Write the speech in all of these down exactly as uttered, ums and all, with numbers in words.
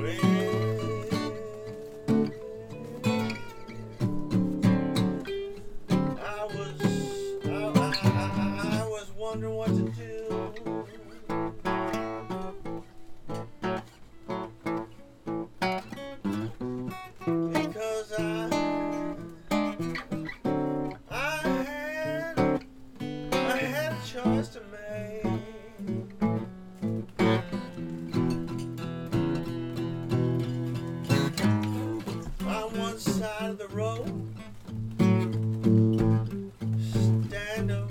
I was, I, I, I, I was wondering what to do. Because I, I had, I had a choice to make. On one side of the road, stand a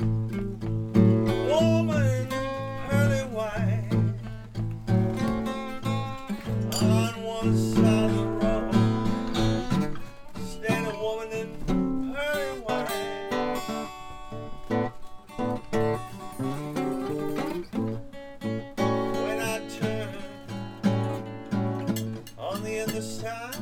woman in pearly white. On one side of the road, stand a woman in pearly white. When I turn on the other side,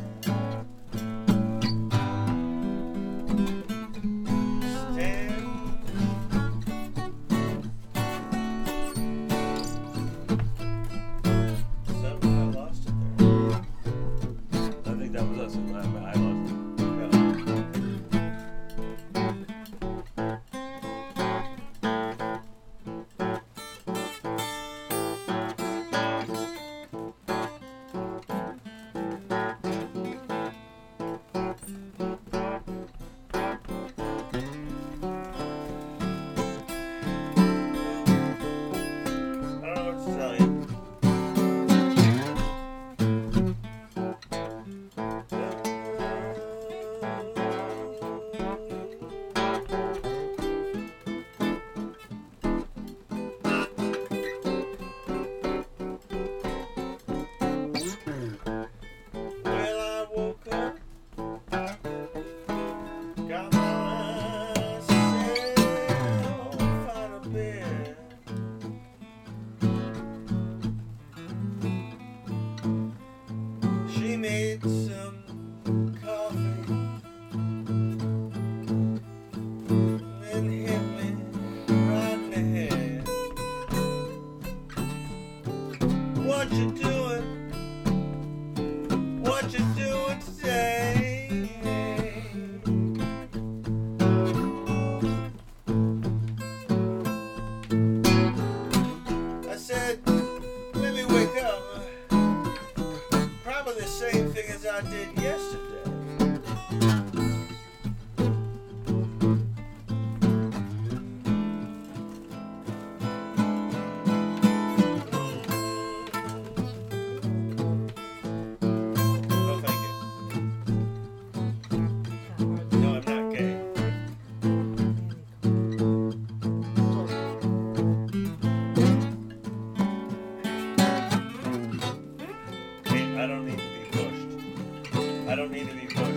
she made some coffee and hit me right in the head. What you doing? What you doing today? I said, let me wake up. Probably the same thing as I did yesterday. No, thank you. No, I'm not gay. I don't need to be pushed. I don't need to be pushed.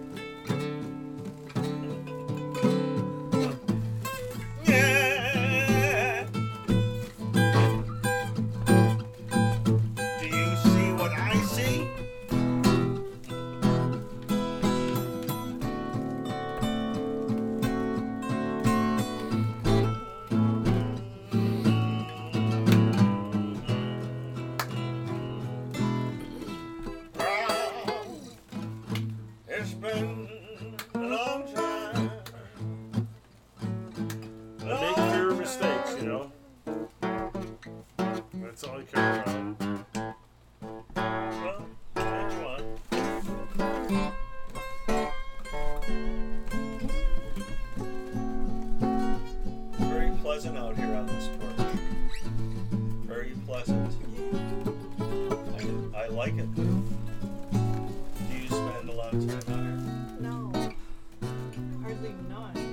Yeah. Do you see what I see? It's been a long time. Make fewer mistakes, you know? That's all you care about. Well, what you want? Very pleasant out here on this porch. Very pleasant. I, I like it. Do you spend a lot of time out here? No, hardly none.